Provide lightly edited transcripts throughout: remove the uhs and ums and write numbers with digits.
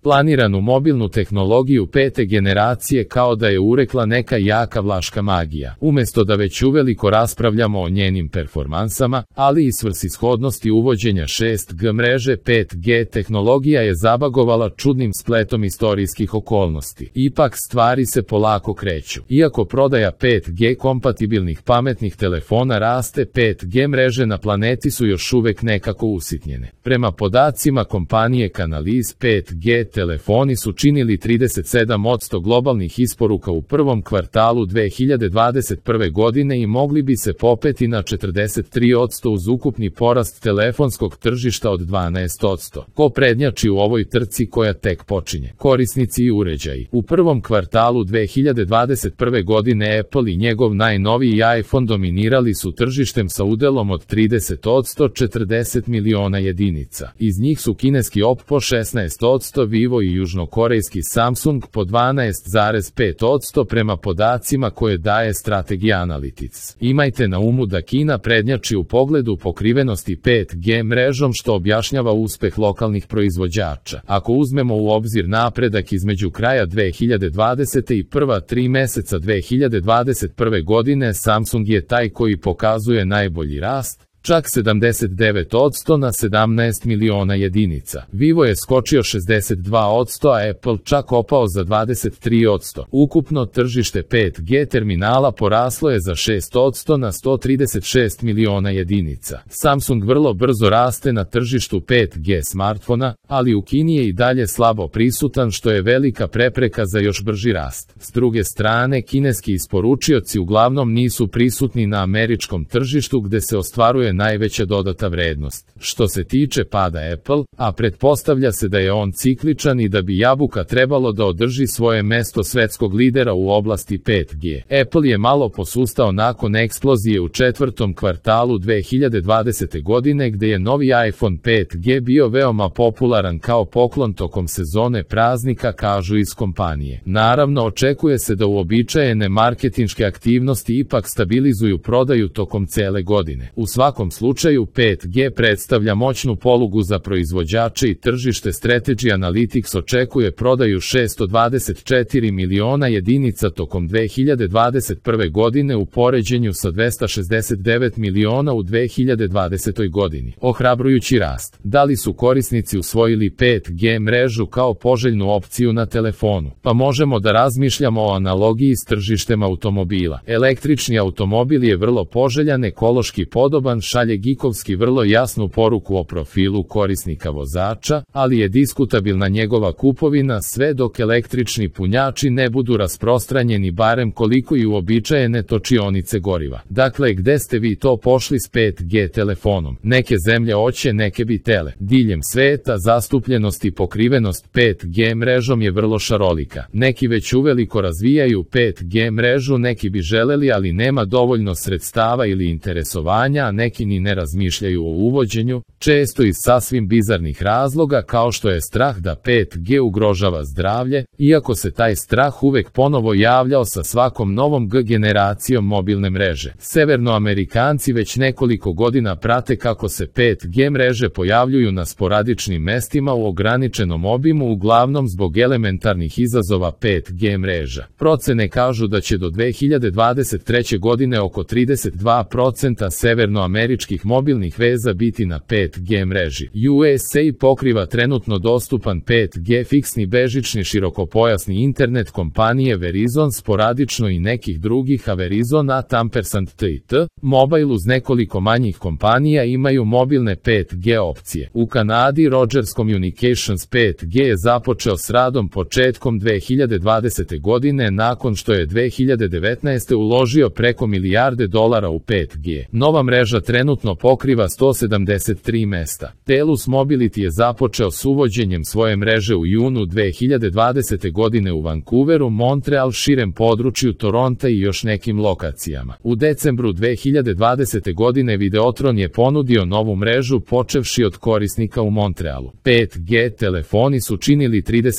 planiranu mobilnu tehnologiju 5. generacije kao da je urekla neka jaka vlaška magija. Umesto da već uveliko raspravljamo o njenim performansama, ali i svrsishodnosti uvođenja 6G mreže, 5G tehnologija je zabagovala čudnim spletom istorijskih okolnosti. Ipak stvari se polako kreću. Iako prodaja 5G kompatibilnih pametnih telefona raste, 5G mreže na planeti su još uvek nekako usitnjene. Prema podacima kompanije Canalys, 5G telefoni su činili 37% globalnih isporuka u prvom kvartalu 2021. godine i mogli bi se popeti na 43% uz ukupni porast telefonskog tržišta od 12%. Ko prednjači u ovoj trci koja tek počinje? Korisnici i uređaji. U prvom kvartalu 2021. godine Apple i njegov najnoviji iPhone dominirali su tržištem sa udelom od 30%, 40 miliona jedinica. Iz njih su kineski Oppo 16%, Vivo i južnokorejski Samsung po 12,5% prema podacima koje daje Strategy Analytics. Imajte na umu da Kina prednjači u pogledu pokrivenosti 5G mrežom, što objašnjava uspeh lokalnih proizvođača. Ako uzmemo u obzir napredak između kraja 2020. i prva 3 meseca 2021. godine, Samsung je taj koji pokazuje najbolji rast, čak 79% na 17 miliona jedinica. Vivo je skočio 62%, a Apple čak opao za 23%. Ukupno tržište 5G terminala poraslo je za 6% na 136 miliona jedinica. Samsung vrlo brzo raste na tržištu 5G smartfona, ali u Kini je i dalje slabo prisutan, što je velika prepreka za još brži rast. S druge strane, kineski isporučioci uglavnom nisu prisutni na američkom tržištu gde se ostvaruje najveća dodata vrednost. Što se tiče pada Apple, a pretpostavlja se da je on cikličan i da bi jabuka trebalo da održi svoje mesto svetskog lidera u oblasti 5G. Apple je malo posustao nakon eksplozije u četvrtom kvartalu 2020. godine gde je novi iPhone 5G bio veoma popularan kao poklon tokom sezone praznika, kažu iz kompanije. Naravno, očekuje se da uobičajene marketinške aktivnosti ipak stabilizuju prodaju tokom cele godine. U svakom slučaju 5G predstavlja moćnu polugu za proizvođače i tržište. Strategy Analytics očekuje prodaju 624 miliona jedinica tokom 2021. godine u poređenju sa 269 miliona u 2020. godini. Ohrabrujući rast. Da li su korisnici usvojili 5G mrežu kao poželjnu opciju na telefonu? Pa možemo da razmišljamo o analogiji s tržištem automobila. Električni automobil je vrlo poželjan, ekološki podoban, šalje gikovski vrlo jasnu poruku o profilu korisnika vozača, ali je diskutabilna njegova kupovina sve dok električni punjači ne budu rasprostranjeni barem koliko i uobičajene točionice goriva. Dakle, gde ste vi to pošli s 5G telefonom? Neke zemlje hoće, neke bi tele. Diljem sveta zastupljenost i pokrivenost 5G mrežom je vrlo šarolika. Neki već uveliko razvijaju 5G mrežu, neki bi želeli, ali nema dovoljno sredstava ili interesovanja, a neki ni ne razmišljaju o uvođenju, često iz sasvim bizarnih razloga kao što je strah da 5G ugrožava zdravlje, iako se taj strah uvek ponovo javljao sa svakom novom G generacijom mobilne mreže. Severnoamerikanci već nekoliko godina prate kako se 5G mreže pojavljuju na sporadičnim mestima u ograničenom obimu, uglavnom zbog elementarnih izazova 5G mreža. Procene kažu da će do 2023. godine oko 32% severnoameričkih mobilnih veza biti na 5G mreži. USA pokriva trenutno dostupan 5G fiksni bežični širokopojasni internet kompanije Verizon, sporadično i nekih drugih, a Verizon &T&T Mobile uz nekoliko manjih kompanija imaju mobilne 5G opcije. U Kanadi Rogers Communications 5G je započeo s radom početkom 2020. godine nakon što je 2019. uložio preko $1 milijarde u 5G. Nova mreža trenutno pokriva 173 mesta. Telus Mobility je započeo s uvođenjem svoje mreže u junu 2020. godine u Vancouveru, Montreal, širem području Toronta i još nekim lokacijama. U decembru 2020. godine Videotron je ponudio novu mrežu počevši od korisnika u Montrealu. 5G telefoni su činili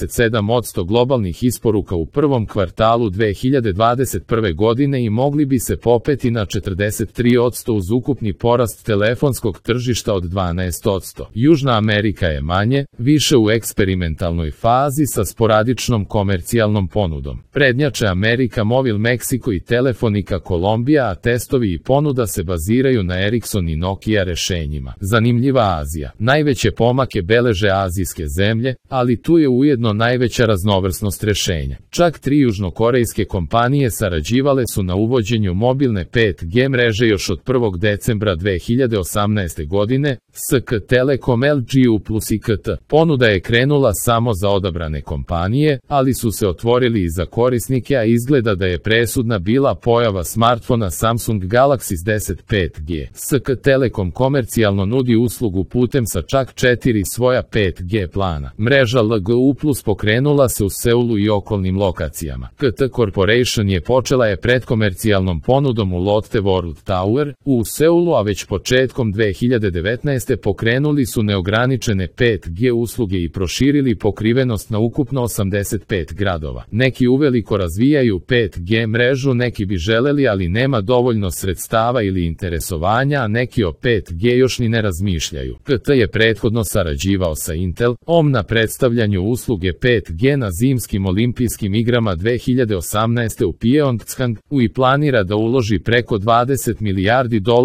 37% globalnih isporuka u prvom kvartalu 2021. godine i mogli bi se popeti na 43% uz ukupni porast telefonskog tržišta od 12%. Južna Amerika je manje, više u eksperimentalnoj fazi sa sporadičnom komercijalnom ponudom. Prednjače Amerika, Movil Meksiko i Telefonika Kolumbija, a testovi i ponuda se baziraju na Ericsson i Nokia rešenjima. Zanimljiva Azija. Najveće pomake beleže azijske zemlje, ali tu je ujedno najveća raznovrsnost rešenja. Čak 3 južnokorejske kompanije sarađivale su na uvođenju mobilne 5G mreže još od 1. decembra 2018. godine, SK Telekom, LG plus IKT. Ponuda je krenula samo za odabrane kompanije, ali su se otvorili i za korisnike, a izgleda da je presudna bila pojava smartfona Samsung Galaxy S10 5G. SK Telekom komercijalno nudi uslugu putem sa čak 4 svoja 5G plana. Mreža LGU plus pokrenula se u Seulu i okolnim lokacijama. KT Corporation je počela predkomercijalnom ponudom u Lotte World Tower u Seulu, a već početkom 2019. pokrenuli su neograničene 5G usluge i proširili pokrivenost na ukupno 85 gradova. Neki uveliko razvijaju 5G mrežu, neki bi želeli, ali nema dovoljno sredstava ili interesovanja, a neki o 5G još ni ne razmišljaju. KT je prethodno sarađivao sa Intel-om na predstavljanju usluge 5G na zimskim olimpijskim igrama 2018. u Pyeongchang i planira da uloži preko $20 milijardi do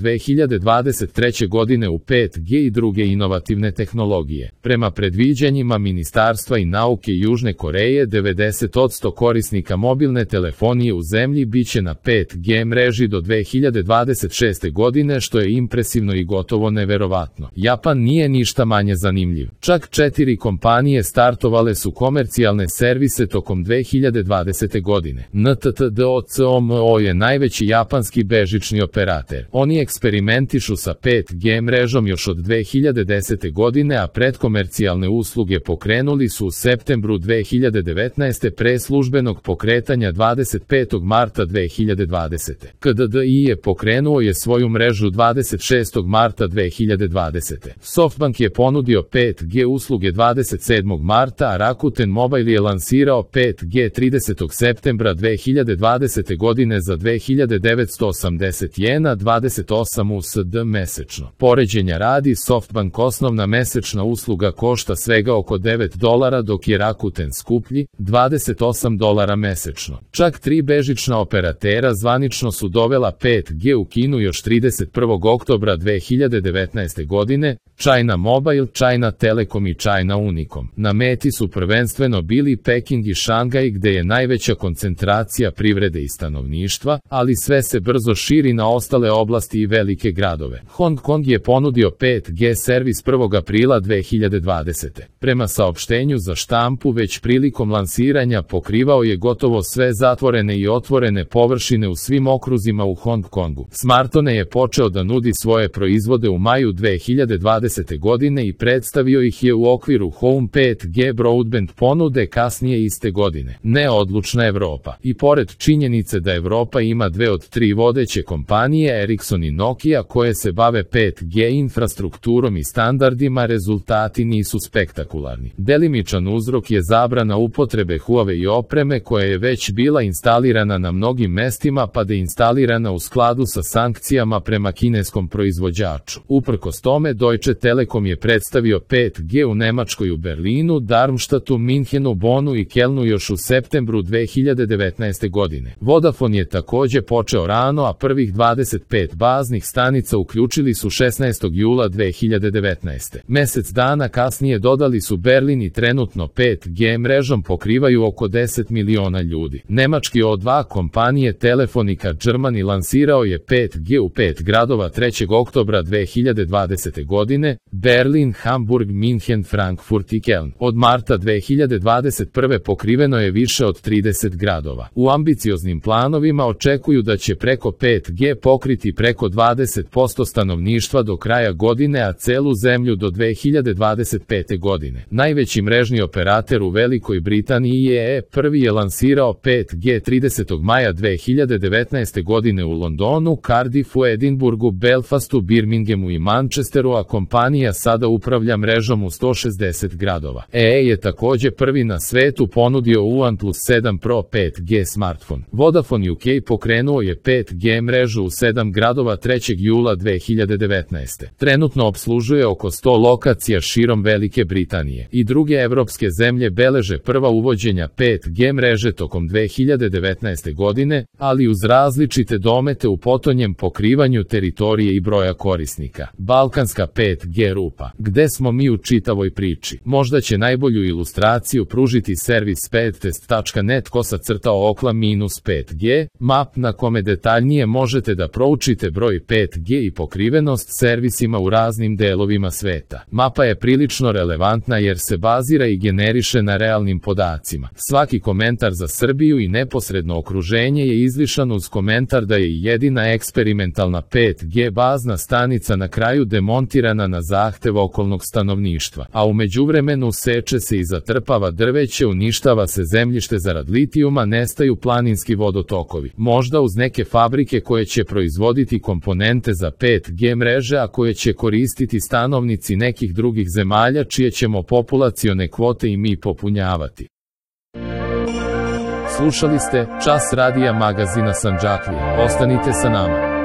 2023. godine u 5G i druge inovativne tehnologije. Prema predviđanjima Ministarstva i nauke Južne Koreje, 90% korisnika mobilne telefonije u zemlji biće na 5G mreži do 2026. godine, što je impresivno i gotovo neverovatno. Japan nije ništa manje zanimljiv. Čak 4 kompanije startovale su komercijalne servise tokom 2020. godine. NTT-DOCOMO je najveći japanski bežični operater. Oni eksperimentišu sa 5G mrežom još od 2010. godine, a predkomercijalne usluge pokrenuli su u septembru 2019. pre službenog pokretanja 25. marta 2020. KDDI je pokrenuo svoju mrežu 26. marta 2020. SoftBank je ponudio 5G usluge 27. marta, a Rakuten Mobile je lansirao 5G 30. septembra 2020. godine za 2980 jena, 28 USD mesečno. Poređenja radi, SoftBank osnovna mesečna usluga košta svega oko $9, dok je Rakuten skuplji, $28 mesečno. Čak 3 bežična operatera zvanično su dovela 5G u Kinu još 31. oktobra 2019. godine, China Mobile, China Telecom i China Unicom. Na meti su prvenstveno bili Peking i Šangaj, gde je najveća koncentracija privrede i stanovništva, ali sve se brzo širi na ostale oblasti i velike gradove. Hong Kong je ponudio 5G servis 1. aprila 2020. Prema saopštenju za štampu, već prilikom lansiranja pokrivao je gotovo sve zatvorene i otvorene površine u svim okruzima u Hong Kongu. Smartone je počeo da nudi svoje proizvode u maju 2020. godine i predstavio ih je u okviru Home 5G broadband ponude kasnije iste godine. Neodlučna Evropa. I pored činjenice da Evropa ima 2 od 3 vodeće kompanije, Ericsson i Nokia, koje se bave 5G infrastrukturom i standardima, rezultati nisu spektakularni. Delimičan uzrok je zabrana upotrebe Huawei opreme koja je već bila instalirana na mnogim mestima pa deinstalirana u skladu sa sankcijama prema kineskom proizvođaču. Uprkos tome, Deutsche Telekom je predstavio 5G u Nemačkoj u Berlinu, Darmstadtu, Minhenu, Bonu i Kelnu još u septembru 2019. godine. Vodafone je takođe počeo rano, a prvih 25 baznih stanica uključili su 16. jula 2019. Mesec dana kasnije dodali su Berlin i trenutno 5G mrežom pokrivaju oko 10 miliona ljudi. Nemački O2 kompanije Telefonica Germany lansirao je 5G u 5 gradova 3. oktobra 2020. godine, Berlin, Hamburg, Minhen, Frankfurt i Keln. Od marta 2021. pokriveno je više od 30 gradova. U ambicioznim planovima očekuju da će preko 5G pokriti preko 20% stanovništva do kraja godine, a celu zemlju do 2025. godine. Najveći mrežni operater u Velikoj Britaniji je prvi je lansirao 5G 30. maja 2019. godine u Londonu, Cardiffu, Edinburgu, Belfastu, Birminghamu i Manchesteru, a kompanija sada upravlja mrežom u 160 gradova. EE je takođe prvi na svetu ponudio OnePlus 7 Pro 5G smartfon. Vodafone UK pokrenuo je 5G mrežu u 7 gradova 3. jula 2019. Trenutno opslužuje oko 100 lokacija širom Velike Britanije i druge evropske zemlje beleže prva uvođenja 5G mreže tokom 2019. godine, ali uz različite domete u potonjem pokrivanju teritorije i broja korisnika. Balkanska 5G rupa. Gde smo mi u čitavoj priči? Možda će najbolju ilustraciju pružiti servis speedtest.net/okla-5G, map na kome detaljnije možete da proučite broj 5G i pokrivenost servisima u raznim delovima sveta. Mapa je prilično relevantna jer se bazira i generiše na realnim podacima. Svaki komentar za Srbiju i neposredno okruženje je izlišan uz komentar da je jedina eksperimentalna 5G bazna stanica na kraju demontirana na zahtev okolnog stanovništva, a u međuvremenu seče se i zatrpava drveće, uništava se zemljište zarad litijuma, nestaju planinski vodotokovi. Možda uz neke fabrike koje će proizvoditi komponente za 5G mreže, a koje će koristiti stanovnici nekih drugih zemalja čije ćemo populacione kvote i mi popunjavati. Slušali ste Čas radija magazina Sandžaklija. Ostanite sa nama.